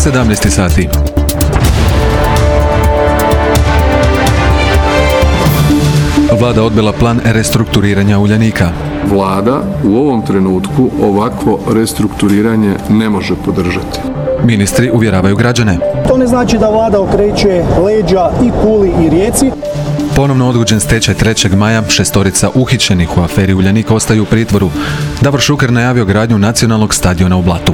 17 sati. Vlada odbila plan restrukturiranja Uljanika. Vlada u ovom trenutku ovakvo restrukturiranje ne može podržati. Ministri uvjeravaju građane. To ne znači da vlada okreće leđa i Puli i Rijeci. Ponovno odgođen stečaj 3. maja, 6 uhićenih u aferi Uljanik ostaju u pritvoru. Davor Šuker najavio gradnju nacionalnog stadiona u Blatu.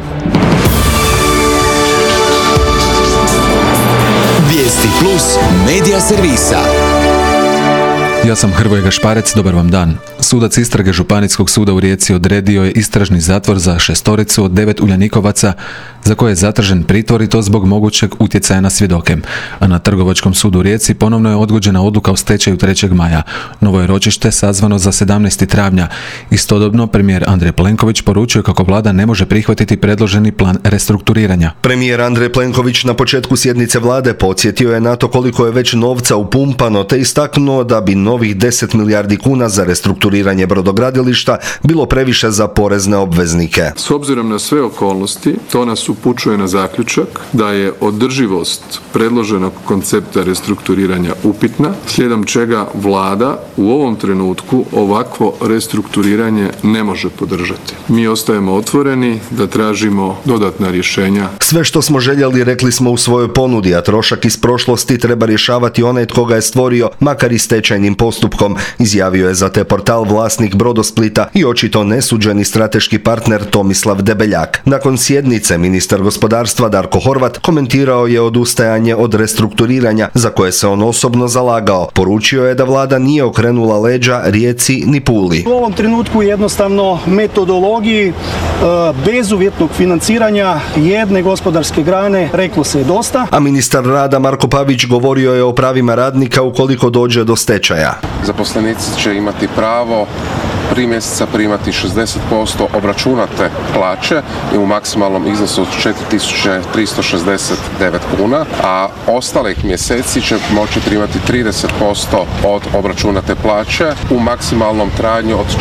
Vijesti plus medija servisa. Ja sam Hrvoje Gašparec, dobar vam dan. Sudac istrage Županijskog suda u Rijeci odredio je istražni zatvor za 6 od 9 Uljanikovaca za koje je zatražen pritvor i to zbog mogućeg utjecaja na svjedoke. A na Trgovačkom sudu u Rijeci ponovno je odgođena odluka o stečaju 3. maja. Novo je ročište sazvano za 17. travnja. Istodobno premijer Andrej Plenković poručio kako vlada ne može prihvatiti predloženi plan restrukturiranja. Premijer Andrej Plenković na početku sjednice vlade podsjetio je na to koliko je već novca upumpano te istaknuo da bi novih 10 milijardi kuna za restrukturiranje brodogradilišta bilo previše za porezne obveznike. S obzirom na sve okolnosti, to nas upućuje na zaključak da je održivost predloženog koncepta restrukturiranja upitna, slijedom čega vlada u ovom trenutku ovakvo restrukturiranje ne može podržati. Mi ostajemo otvoreni da tražimo dodatna rješenja. Sve što smo željeli rekli smo u svojoj ponudi, a trošak iz prošlosti treba rješavati onaj tko ga je stvorio, makar i stečajnim postupkom, izjavio je za te portal vlasnik Brodosplita i očito nesuđeni strateški partner Tomislav Debeljak. Nakon sjednice ministar gospodarstva Darko Horvat komentirao je odustajanje od restrukturiranja za koje se on osobno zalagao. Poručio je da vlada nije okrenula leđa Rijeci ni Puli. U ovom trenutku jednostavno metodologiji bezuvjetnog financiranja jedne gospodarske grane reklo se je dosta. A ministar rada Marko Pavić govorio je o pravima radnika ukoliko dođe do stečaja. Zaposlenici će imati pravo 3 mjeseca primati 60% obračunate plaće i u maksimalnom iznosu od 4.369 kuna, a ostalih mjeseci će moći primati 30% od obračunate plaće u maksimalnom trajanju od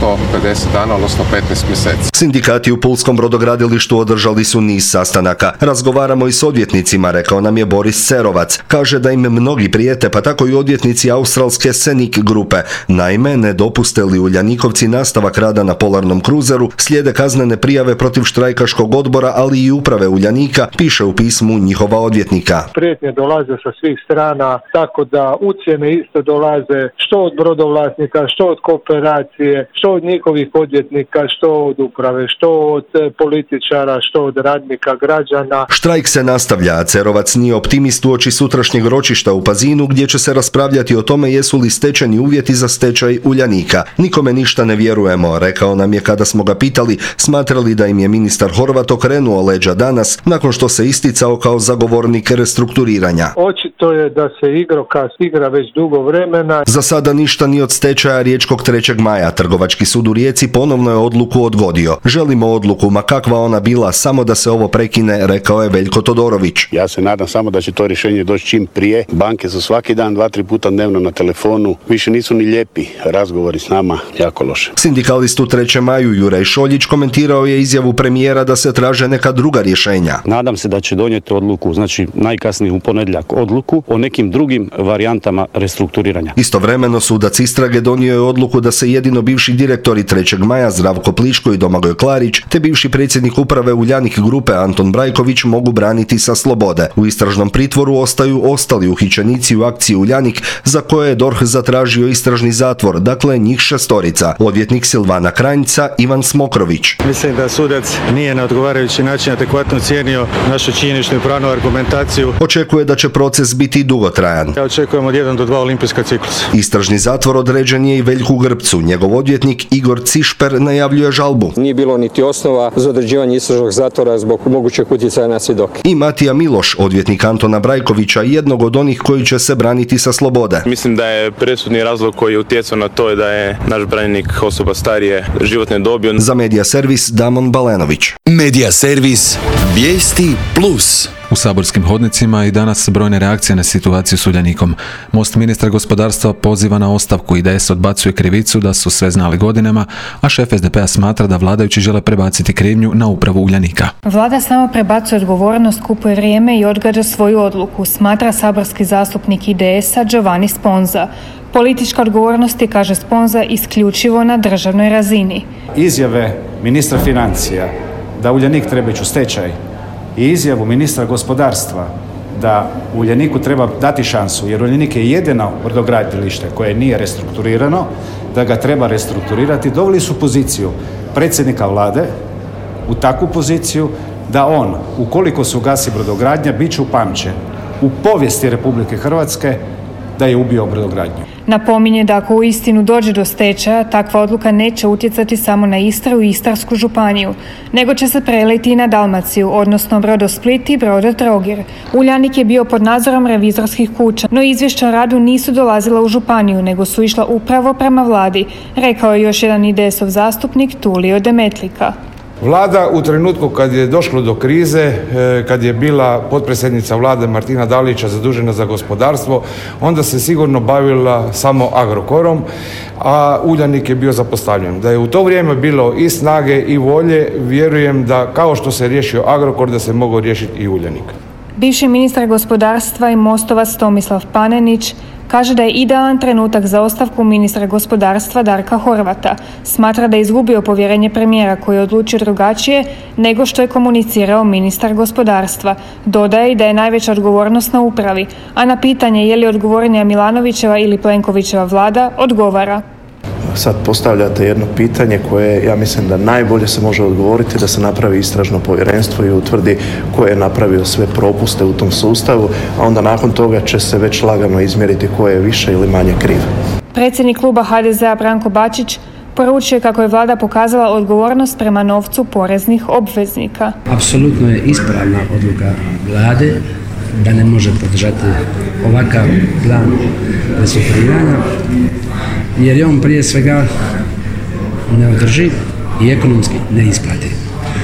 450 dana, odnosno 15 mjeseci. Sindikati u Pulskom brodogradilištu održali su niz sastanaka. Razgovaramo i s odvjetnicima, rekao nam je Boris Cerovac. Kaže da im mnogi prijete, pa tako i odvjetnici australske Senik grupe. Naime, ne dopuste li Uljanikovci nastavak rada na polarnom kruzeru, slijede kaznene prijave protiv štrajkaškog odbora, ali i uprave Uljanika, piše u pismu njihova odvjetnika. Prijetnje dolaze sa svih strana, tako da ucjene isto dolaze što od brodovlasnika, što od kooperacije, što od njihovih odvjetnika, što od uprave, što od političara, što od radnika, građana. Štrajk se nastavlja, a Cerovac nije optimist uoči sutrašnjeg ročišta u Pazinu, gdje će se raspravljati o tome jesu li stečajni uvjeti za stečaj Uljanika. Nikome ništa ne vjerujemo, rekao nam je kada smo ga pitali smatrali da im je ministar Horvat okrenuo leđa danas nakon što se isticao kao zagovornik restrukturiranja. Očito je da se igrokaz igra već dugo vremena. Za sada ništa ni od stečaja riječkog 3. maja. Trgovački sud u Rijeci ponovno je odluku odgodio. Želimo odluku, ma kakva ona bila, samo da se ovo prekine, rekao je Veljko Todorović. Ja se nadam samo da će to rješenje doći čim prije. Banke su svaki dan 2-3 puta dnevno na telefonu. Više nisu ni lijepi. Razgovori s nama jako loše. Sindikalist u 3. maju Juraj Šoljić komentirao je izjavu premijera da se traže neka druga rješenja. Nadam se da će donijeti odluku, znači najkasnije u ponedjeljak odluku o nekim drugim varijantama restrukturiranja. Istovremeno sudac istrage donio je odluku da se jedino bivši direktori 3. maja Zdravko Pliško i Domagoj Klarić te bivši predsjednik uprave Uljanik grupe Anton Brajković mogu braniti sa slobode. U istražnom pritvoru ostaju ostali uhićenici u akciji Uljanik za koje je DORH zatražio istražni zatvor, dakle njih 6. Odvjetnik Silvana Kranjca Ivan Smokrović. Mislim da sudac nije na odgovarajući način adekvatno cijenio našu činjeničnu i pravnu argumentaciju. Očekuje da će proces biti dugotrajan. Ja očekujem od 1 do 2 olimpijska ciklusa. Istražni zatvor određen je i Veljku Grbcu. Njegov odvjetnik Igor Cišper najavljuje žalbu. Nije bilo niti osnova za određivanje istražnog zatvora zbog mogućeg utjecaja na svjedoke. I Matija Miloš, odvjetnik Antona Brajkovića, jednog od onih koji će se braniti sa slobode. Mislim da je presudni razlog koji je utjecao na to da je naš branitelj Uljanik osoba starije životne dobi. Za Medija servis Damon Balenović. Medija servis Vijesti Plus. U saborskim hodnicima i danas brojne reakcije na situaciju s Uljanikom. Most ministra gospodarstva poziva na ostavku, IDS odbacuje krivicu da su sve znali godinama, a šef SDP-a smatra da vladajući žele prebaciti krivnju na upravu Uljanika. Vlada samo prebacuje odgovornost, kupuje vrijeme i odgađa svoju odluku, smatra saborski zastupnik IDS-a Giovanni Sponza. Politička odgovornost je, kaže Sponza, isključivo na državnoj razini. Izjave ministra financija da Uljanik treba ići u stečaj i izjavu ministra gospodarstva da Uljaniku treba dati šansu, jer Uljanik je jedino brodogradilište koje nije restrukturirano, da ga treba restrukturirati, doveli su poziciju predsjednika vlade u takvu poziciju da on, ukoliko se ugasi brodogradnja, bit će upamćen u povijesti Republike Hrvatske da je ubio brodogradnju. Napominje da ako uistinu dođe do stečaja, takva odluka neće utjecati samo na Istru i Istarsku županiju, nego će se preliti i na Dalmaciju, odnosno Brodosplit i Brodotrogir. Uljanik je bio pod nadzorom revizorskih kuća, no izvješća o radu nisu dolazila u županiju, nego su išla upravo prema vladi, rekao je još jedan IDS-ov zastupnik Tulio Demetlika. Vlada u trenutku kad je došlo do krize, kad je bila potpredsjednica vlade Martina Dalića zadužena za gospodarstvo, onda se sigurno bavila samo Agrokorom, a Uljanik je bio zapostavljen. Da je u to vrijeme bilo i snage i volje, vjerujem da kao što se riješio Agrokor, da se mogao riješiti i Uljanik. Bivši ministar gospodarstva i Mostovac Tomislav Panenić kaže da je idealan trenutak za ostavku ministra gospodarstva Darka Horvata. Smatra da je izgubio povjerenje premijera koji je odlučio drugačije nego što je komunicirao ministar gospodarstva. Dodaje i da je najveća odgovornost na upravi, a na pitanje je li odgovornija Milanovićeva ili Plenkovićeva vlada odgovara. Sad postavljate jedno pitanje koje ja mislim da najbolje se može odgovoriti, da se napravi istražno povjerenstvo i utvrdi ko je napravio sve propuste u tom sustavu, a onda nakon toga će se već lagano izmjeriti ko je više ili manje kriv. Predsjednik kluba HDZ-a Branko Bačić poručuje kako je vlada pokazala odgovornost prema novcu poreznih obveznika. Apsolutno je ispravna odluka vlade da ne može podržati ovakav plan restrukturiranja, jer je on prije svega neodrživ i ekonomski neisplativ.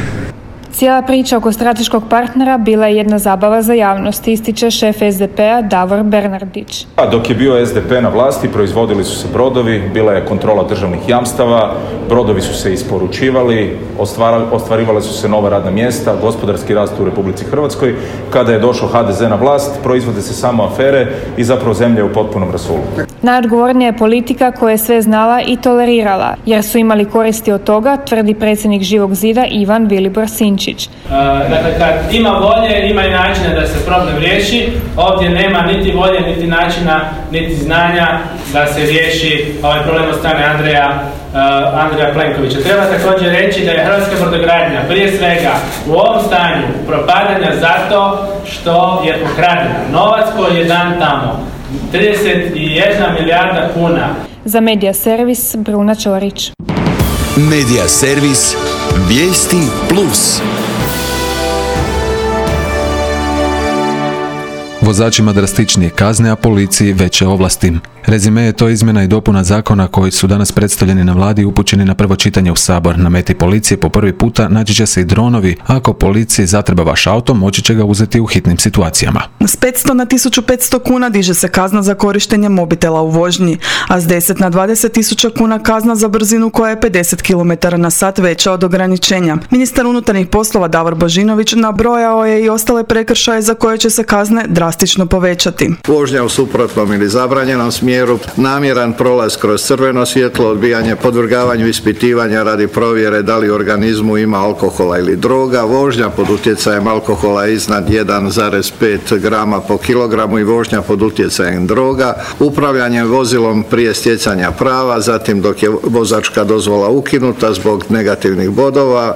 Cijela priča oko strateškog partnera bila je jedna zabava za javnost, ističe šef SDP-a Davor Bernardić. Dok je bio SDP na vlasti, proizvodili su se brodovi, bila je kontrola državnih jamstava, brodovi su se isporučivali, ostvarivale su se nova radna mjesta, gospodarski rast u Republici Hrvatskoj. Kada je došao HDZ na vlast, proizvode se samo afere i zapravo zemlja je u potpunom rasulu. Najodgovornija je politika koja je sve znala i tolerirala, jer su imali koristi od toga, tvrdi predsjednik Živog zida Ivan Vilibor Sinčić. Dakle, kad ima volje, ima i načina da se problem riješi. Ovdje nema niti volje, niti načina, niti znanja da se riješi ovaj problem od strane Andreja Plenkovića. Treba također reći da je hrvatska brodogradnja prije svega u ovom stanju propadanja zato što je pokradena. Novac koji je dan tamo, 31 milijarda kuna. Za Medija servis Bruna Ćorić. Medija servis Vijesti Plus. Vozačima drastičnije kazne, a policiji veće ovlasti. Rezime je to izmjena i dopuna zakona koji su danas predstavljeni na vladi i upućeni na prvo čitanje u Sabor. Na meti policije po prvi puta naći će se i dronovi. Ako policiji zatreba vaš auto, moći će ga uzeti u hitnim situacijama. S 500 na 1500 kuna diže se kazna za korištenje mobitela u vožnji, a s 10 na 20.000 kuna kazna za brzinu koja je 50 km na sat veća od ograničenja. Ministar unutarnjih poslova Davor Božinović nabrojao je i ostale prekršaje za koje će se kazne drastično povećati. Vožnja u suprotnom ili zabranjenom smjeru, namjeran prolaz kroz crveno svjetlo, odbijanje podvrgavanju ispitivanja radi provjere da li u organizmu ima alkohola ili droga, vožnja pod utjecajem alkohola iznad 1,5 grama po kilogramu i vožnja pod utjecajem droga, upravljanje vozilom prije stjecanja prava, zatim dok je vozačka dozvola ukinuta zbog negativnih bodova.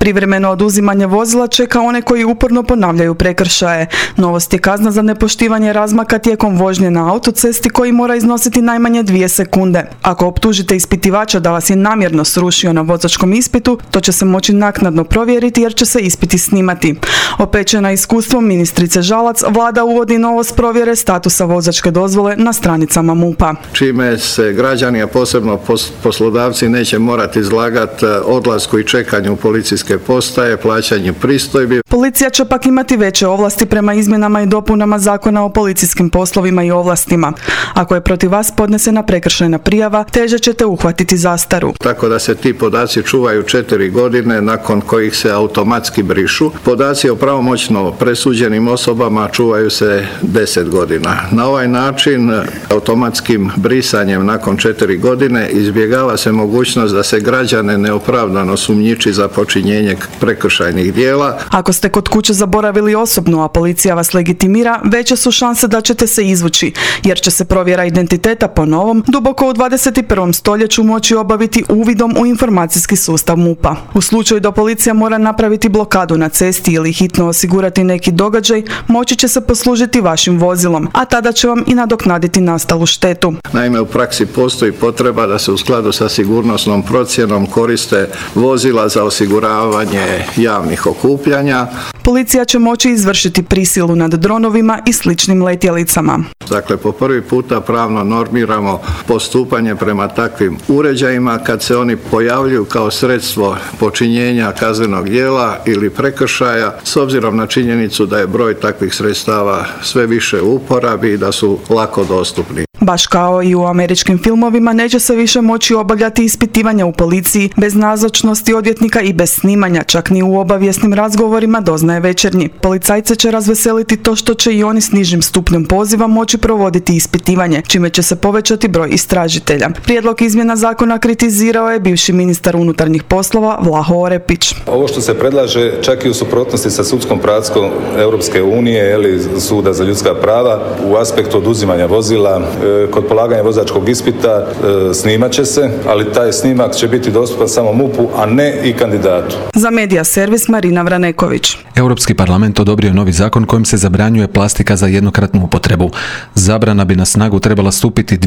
Privremeno oduzimanje vozila čeka one koji uporno ponavljaju prekršaje. Novost je kazna za nepoštivanje razmaka tijekom vožnje na autocesti koji mora iznositi najmanje 2 sekunde. Ako optužite ispitivača da vas je namjerno srušio na vozačkom ispitu, to će se moći naknadno provjeriti jer će se ispiti snimati. Opečena iskustvom ministrice Žalac, vlada uvodi novost provjere statusa vozačke dozvole na stranicama MUP-a. Čime se građani, a posebno poslodavci, neće morati izlagati odlasku i čekanju policijske postaje, plaćanju pristojbi. Policija će pak imati veće ovlasti prema izmjenama i dopunama Zakona o policijskim poslovima i ovlastima. Ako je protiv vas podnesena prekršajna prijava, teže ćete uhvatiti zastaru. Tako da se ti podaci čuvaju 4 godine, nakon kojih se automatski brišu. Podaci o pravomoćno presuđenim osobama čuvaju se 10 godina. Na ovaj način, automatskim brisanjem nakon 4 godine, izbjegava se mogućnost da se građane neopravdano sumnjiči za počinjenje prekršajnih djela. Ako ste kod kuće zaboravili osobnu, a policija vas legitimira, veće su šanse da ćete se izvući, jer će se provjera identiteta po novom, duboko u 21. stoljeću moći obaviti uvidom u informacijski sustav MUP-a. U slučaju da policija mora napraviti blokadu na cesti ili hitno osigurati neki događaj, moći će se poslužiti vašim vozilom, a tada će vam i nadoknaditi nastalu štetu. Naime, u praksi postoji potreba da se u skladu sa sigurnosnom procjenom koriste vozila za osiguravanje javnih okupljanja. Policija će moći izvršiti prisilu nad dronovima i sličnim letjelicama. Dakle, po prvi puta pravno normiramo postupanje prema takvim uređajima kad se oni pojavljuju kao sredstvo počinjenja kaznenog djela ili prekršaja, s obzirom na činjenicu da je broj takvih sredstava sve više u uporabi i da su lako dostupni. Baš kao i u američkim filmovima, neće se više moći obavljati ispitivanja u policiji bez nazočnosti odvjetnika i bez snimanja, čak ni u obavijesnim razgovorima doznaje Večernji. Policajce će razveseliti to što će i oni s nižim stupnjem poziva moći provoditi ispitivanje, čime će se povećati broj istražitelja. Prijedlog izmjena zakona kritizirao je bivši ministar unutarnjih poslova Vlaho Orepić. Ovo što se predlaže čak i u suprotnosti sa sudskom praksom Europske unije ili Suda za ljudska prava u aspektu oduzimanja vozila. Kod polaganja vozačkog ispita snimat će se, ali taj snimak će biti dostupan samo MUP-u, a ne i kandidatu. Za Medija servis Marina Vraneković. Europski parlament odobrio novi zakon kojim se zabranjuje plastika za jednokratnu upotrebu. Zabrana bi na snagu trebala stupiti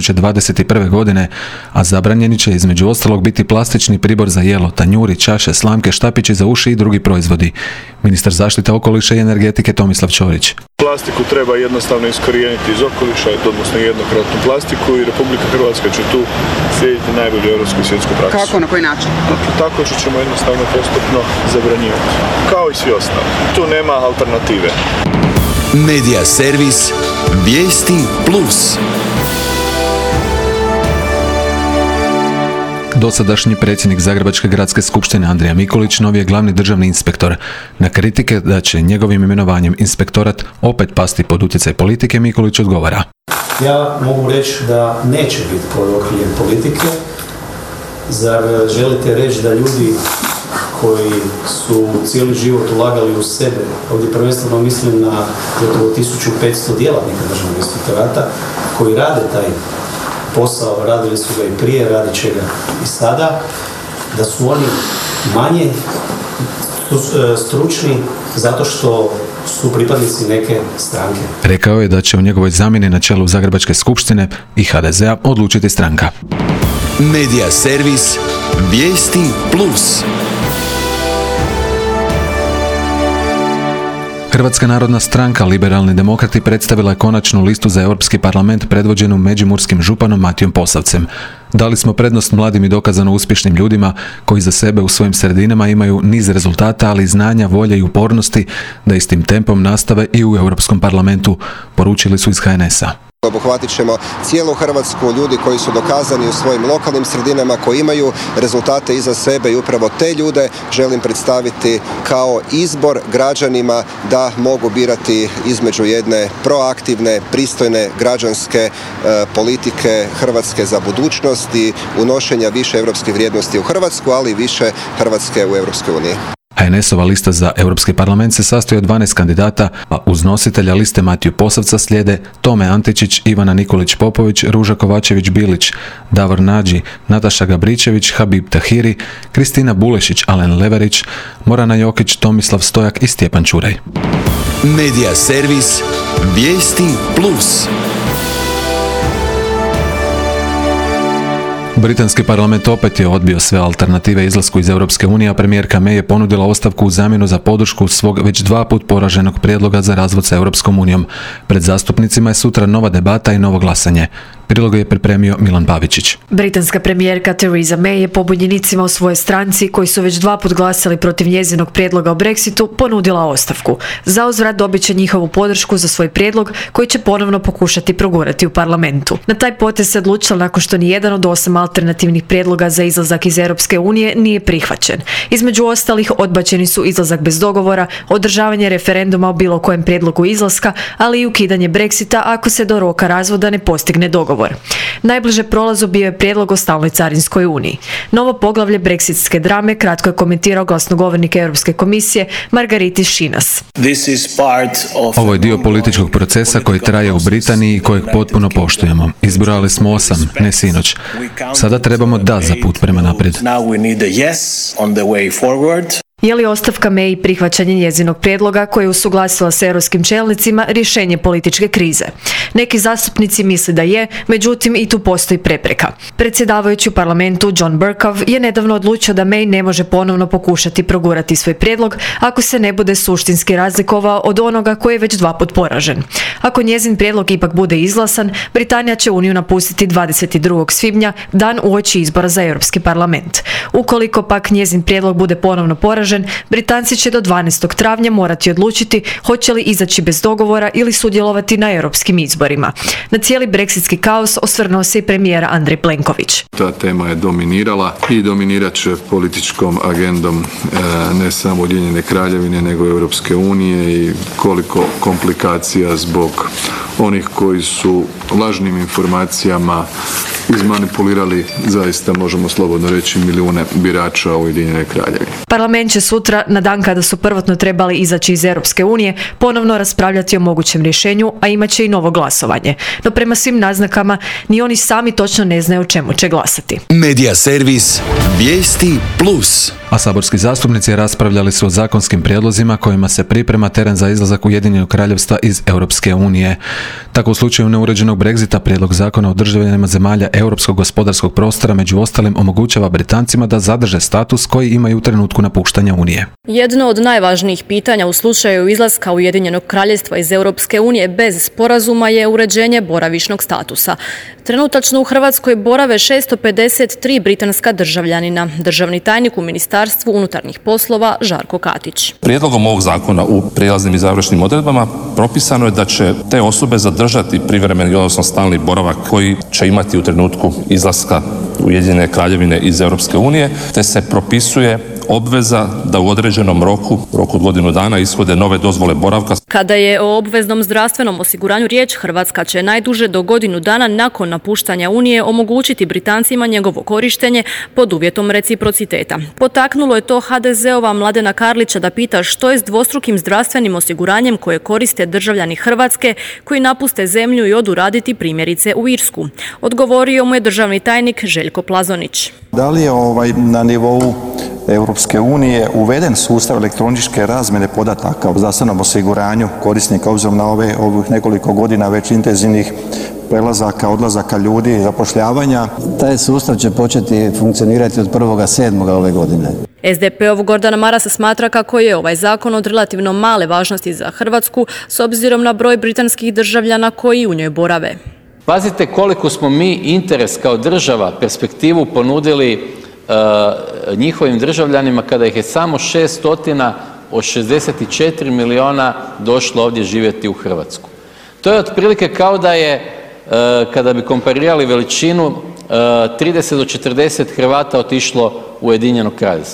2021. godine, a zabranjeni će između ostalog biti plastični pribor za jelo, tanjuri, čaše, slamke, štapići za uši i drugi proizvodi. Ministar zaštite okoliša i energetike Tomislav Ćorić. Plastiku treba jednostavno iskorijeniti iz okoliša, odnosno jednokratnu plastiku, i Republika Hrvatska će tu slijediti najbolju europsku i svjetsku praksu. Kako, na koji način? Tako što ćemo jednostavno postupno zabranjivati. Kao i svi ostali. Tu nema alternative. Medija servis Vijesti Plus. Dosadašnji predsjednik Zagrebačke gradske skupštine Andrija Mikulić novi je glavni državni inspektor. Na kritike da će njegovim imenovanjem inspektorat opet pasti pod utjecaj politike, Mikulić odgovara. Ja mogu reći da neće biti pod okriljem politike. Zar želite reći da ljudi koji su cijeli život ulagali u sebe, ovdje prvenstveno mislim na gotovo 1500 djelatnika državnog inspektorata koji rade taj posao, radili su ga i prije, radit će ga i sada, da su oni manje stručni zato što su pripadnici neke stranke. Rekao je da će u njegovoj zamjeni na čelu Zagrebačke skupštine i HDZ-a odlučiti stranka. Medija servis Vijesti Plus. Hrvatska narodna stranka Liberalni demokrati predstavila je konačnu listu za Europski parlament predvođenu međimurskim županom Matijom Posavcem. Dali smo prednost mladim i dokazano uspješnim ljudima koji za sebe u svojim sredinama imaju niz rezultata, ali i znanja, volje i upornosti da istim tempom nastave i u Europskom parlamentu, poručili su iz HNS-a. Obuhvatit ćemo cijelu Hrvatsku, ljudi koji su dokazani u svojim lokalnim sredinama, koji imaju rezultate iza sebe, i upravo te ljude želim predstaviti kao izbor građanima da mogu birati između jedne proaktivne, pristojne građanske politike Hrvatske za budućnost i unošenja više europskih vrijednosti u Hrvatsku, ali i više Hrvatske u Europskoj uniji. HNS-ova lista za Europski parlament se sastoji od 12 kandidata, a uz nositelja liste Matiju Posavca slijede Tome Antičić, Ivana Nikolić-Popović, Ruža Kovačević-Bilić, Davor Nađi, Nataša Gabričević, Habib Tahiri, Kristina Bulešić, Alen Leverić, Morana Jokić, Tomislav Stojak i Stjepan Čuraj. Medija servis Vijesti Plus. Britanski parlament opet je odbio sve alternative izlasku iz Europske unije, a premijerka May je ponudila ostavku u zamjenu za podršku svog već 2 puta poraženog prijedloga za razvod sa Europskom unijom. Pred zastupnicima je sutra nova debata i novo glasanje. Prilog je pripremio Milan Pavičić. Britanska premijerka Theresa May je pobunjenicima u svojoj stranci, koji su već 2 puta glasali protiv njezinog prijedloga o Brexitu, ponudila ostavku. Zauzvrat dobit će njihovu podršku za svoj prijedlog, koji će ponovno pokušati progurati u parlamentu. Na taj potez se odlučila nakon što nijedan od 8 alternativnih prijedloga za izlazak iz Europske unije nije prihvaćen. Između ostalih odbačeni su izlazak bez dogovora, održavanje referenduma o bilo kojem prijedlogu izlaska, ali i ukidanje Brexita ako se do roka razvoda ne postigne dogovor. Najbliže prolazu bio je prijedlog o stalnoj carinskoj uniji. Novo poglavlje breksitske drame kratko je komentirao glasnogovornik Europske komisije Margaritis Schinas. Ovo je dio političkog procesa koji traje u Britaniji i kojeg potpuno poštujemo. Izbrojali smo 8, ne sinoć. Sada trebamo da za put prema naprijed. Je li ostavka May i prihvaćanje njezinog prijedloga, koje je usuglasila s europskim čelnicima, rješenje političke krize? Neki zastupnici misle da je, međutim i tu postoji prepreka. Predsjedavajući u parlamentu John Bercow je nedavno odlučio da May ne može ponovno pokušati progurati svoj prijedlog ako se ne bude suštinski razlikovao od onoga koji je već 2 puta poražen. Ako njezin prijedlog ipak bude izglasan, Britanija će Uniju napustiti 22. svibnja, dan uoči izbora za Europski parlament. Ukoliko pak njezin prijedlog bude ponovno poražen, Britanci će do 12. travnja morati odlučiti hoće li izaći bez dogovora ili sudjelovati na europskim izborima. Na cijeli breksitski kaos osvrnuo se i premijer Andrej Plenković. Ta tema je dominirala i dominirat će političkom agendom ne samo Ujedinjene Kraljevine nego i Europske unije, i koliko komplikacija zbog onih koji su lažnim informacijama izmanipulirali, zaista možemo slobodno reći, milijune birača u Ujedinjenoj Kraljevini. Parlament će sutra, na dan kada su prvotno trebali izaći iz Europske unije, ponovno raspravljati o mogućem rješenju, a imat će i novo glasovanje. No prema svim naznakama, ni oni sami točno ne znaju o čemu će glasati. Medija servis Vijesti Plus. A saborski zastupnici raspravljali su o zakonskim prijedlozima kojima se priprema teren za izlazak Ujedinjenog Kraljevstva iz Europske unije. Tako u slučaju neuređenog Brexita prijedlog zakona o državljanima zemalja Europskog gospodarskog prostora među ostalim omogućava Britancima da zadrže status koji imaju u trenutku napuštanja Unije. Jedno od najvažnijih pitanja u slučaju izlaska Ujedinjenog Kraljevstva iz Europske unije bez sporazuma je uređenje boravišnog statusa. Trenutačno u Hrvatskoj borave 653 britanska državljanina. Državni tajnik u Ministarstvu unutarnjih poslova Žarko Katić. Prijedlogom ovog zakona u prijelaznim i završnim odredbama propisano je da će te osobe zadržati privremeni, odnosno stalni boravak koji će imati u trenutku izlaska Ujedinjene Kraljevine iz Europske unije, te se propisuje obveza da u određenom roku od godinu dana ishode nove dozvole boravka. Kada je o obveznom zdravstvenom osiguranju riječ, Hrvatska će najduže do godinu dana nakon napuštanja Unije omogućiti Britancima njegovo korištenje pod uvjetom reciprociteta. Potaknulo je to HDZ-ova Mladena Karlića da pita što je s dvostrukim zdravstvenim osiguranjem koje koriste državljani Hrvatske koji napuste zemlju i odu raditi primjerice u Irsku. Odgovorio mu je državni tajnik Željko Plazonić. Da li je na nivou Europske unije uveden sustav elektroničke razmjene podataka o zdravstvenom osiguranju korisnika obzirom na ovih nekoliko godina već intenzivnih prelazaka, odlazaka ljudi i zapošljavanja? Taj sustav će početi funkcionirati od 1.7. ove godine. SDP-ov Gordana Marasa smatra kako je ovaj zakon od relativno male važnosti za Hrvatsku s obzirom na broj britanskih državljana koji u njoj borave. Pazite koliko smo mi interes kao država, perspektivu ponudili njihovim državljanima kada ih je samo 600 od 64 milijuna došlo ovdje živjeti u Hrvatsku. To je otprilike kao da je, kada bi komparirali veličinu, 30 do 40 Hrvata otišlo u Ujedinjeno Kraljevstvo.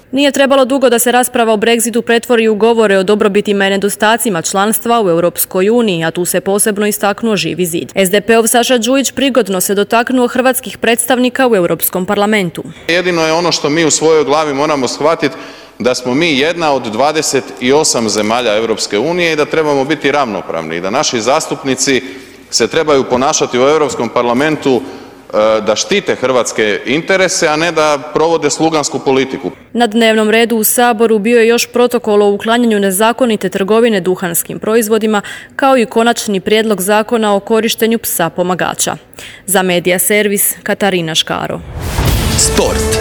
Nije trebalo dugo da se rasprava o Brexitu pretvori u govore o dobrobitima i nedostacima članstva u Europskoj uniji, a tu se posebno istaknuo Živi zid. SDP-ov Saša Đujić prigodno se dotaknuo hrvatskih predstavnika u Europskom parlamentu. Jedino je ono što mi u svojoj glavi moramo shvatiti da smo mi jedna od 28 zemalja Europske unije i da trebamo biti ravnopravni i da naši zastupnici se trebaju ponašati u Europskom parlamentu da štite hrvatske interese, a ne da provode slugansku politiku. Na dnevnom redu u Saboru bio je još protokol o uklanjanju nezakonite trgovine duhanskim proizvodima, kao i konačni prijedlog zakona o korištenju psa pomagača. Za Medija servis Katarina Škaro. Sport.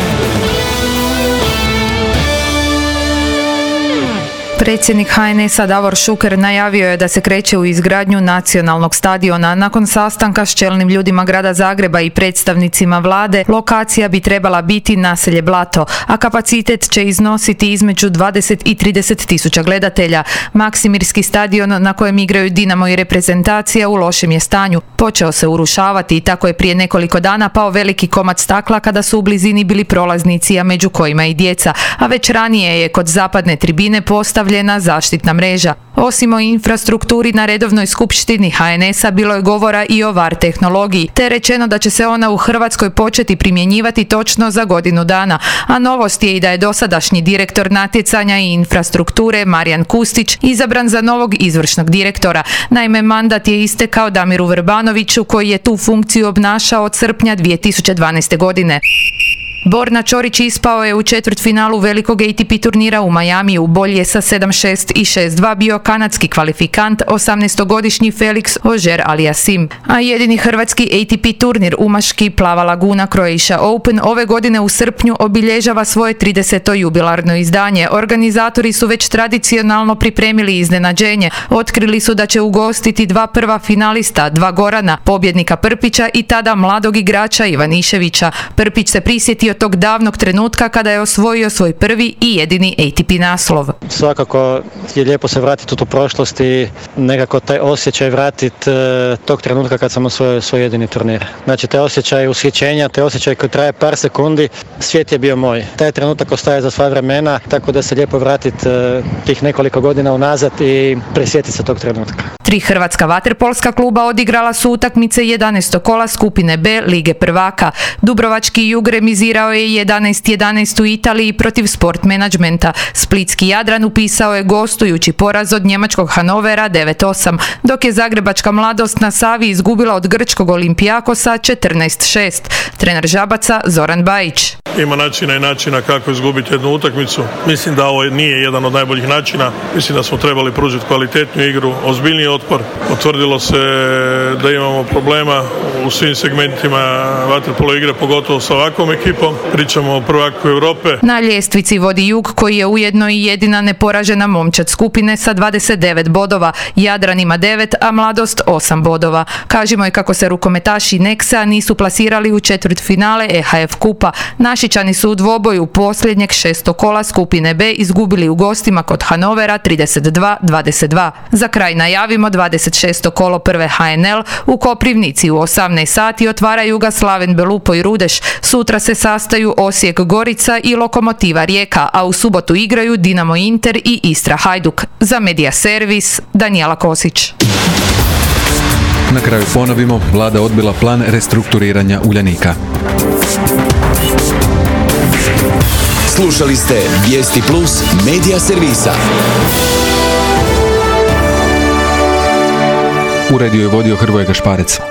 Predsjednik HNS-a Davor Šuker najavio je da se kreće u izgradnju nacionalnog stadiona. Nakon sastanka s čelnim ljudima grada Zagreba i predstavnicima vlade, lokacija bi trebala biti naselje Blato, a kapacitet će iznositi između 20 i 30 tisuća gledatelja. Maksimirski stadion na kojem igraju Dinamo i reprezentacija u lošem je stanju. Počeo se urušavati i tako je prije nekoliko dana pao veliki komad stakla kada su u blizini bili prolaznici, a među kojima i djeca. A već ranije je kod zapadne tribine postavljena zaštitna mreža. Osim o infrastrukturi, na redovnoj skupštini HNS-a bilo je govora i o VAR tehnologiji, te rečeno da će se ona u Hrvatskoj početi primjenjivati točno za godinu dana. A novost je i da je dosadašnji direktor natjecanja i infrastrukture Marijan Kustić izabran za novog izvršnog direktora. Naime, mandat je istekao Damiru Vrbanoviću, koji je tu funkciju obnašao od srpnja 2012. godine. Borna Ćorić ispao je u četvrtfinalu velikog ATP turnira u Majamiju. Bolji je sa 7-6 i 6-2 bio kanadski kvalifikant, 18-godišnji Felix Auger-Aliassime. A jedini hrvatski ATP turnir umaški Plava Laguna Croatia Open ove godine u srpnju obilježava svoje 30. jubilarno izdanje. Organizatori su već tradicionalno pripremili iznenađenje. Otkrili su da će ugostiti dva prva finalista, dva Gorana, pobjednika Prpića i tada mladog igrača Ivaniševića. Prpić se prisjetio tog davnog trenutka kada je osvojio svoj prvi i jedini ATP naslov. Svakako je lijepo se vratiti u tu prošlost i nekako taj osjećaj vratiti tog trenutka kad sam osvojio svoj jedini turnir. Znači taj osjećaj ushićenja, taj osjećaj koji traje par sekundi, svijet je bio moj. Taj trenutak ostaje za sva vremena, tako da se lijepo vratiti tih nekoliko godina unazad i prisjetiti se tog trenutka. 3 hrvatska vaterpolska kluba odigrala su utakmice 11. kola skupine B Lige prvaka. Dubrovački Jug remizirao je 11-11 u Italiji protiv Sport Managementa. Splitski Jadran upisao je gostujući poraz od njemačkog Hanovera 9-8, dok je zagrebačka Mladost na Savi izgubila od grčkog Olimpijakosa 14-6. Trener Žabaca Zoran Bajić. Ima načina i načina kako izgubiti jednu utakmicu. Mislim da ovo nije jedan od najboljih načina. Mislim da smo trebali pružiti kvalitetnu igru, ozbiljniji otpor. Potvrdilo se da imamo problema u svim segmentima vaterpolo igre, pogotovo sa ovakvom ekipom. Pričamo o prvaku Europe. Na ljestvici vodi Jug, koji je ujedno i jedina neporažena momčad skupine sa 29 bodova. Jadran ima 9, a Mladost 8 bodova. Kažimo i kako se rukometaši Nexa nisu plasirali u četvrtfinale EHF kupa. Našičani su u dvoboju posljednjeg 6. kola skupine B izgubili u gostima kod Hanovera 32-22. Za kraj najavimo 26. kolo prve HNL u Koprivnici u 18 sati otvaraju ga Slaven Belupo i Rudeš. Sutra se sastaju Osijek Gorica i Lokomotiva Rijeka, a u subotu igraju Dinamo Inter i Istra Hajduk. Za Medija servis Danijela Kosić. Na kraju ponovimo, vlada odbila plan restrukturiranja Uljanika. Slušali ste Vijesti Plus Medija servisa. Uredio je vodio Hrvoje Gašparec.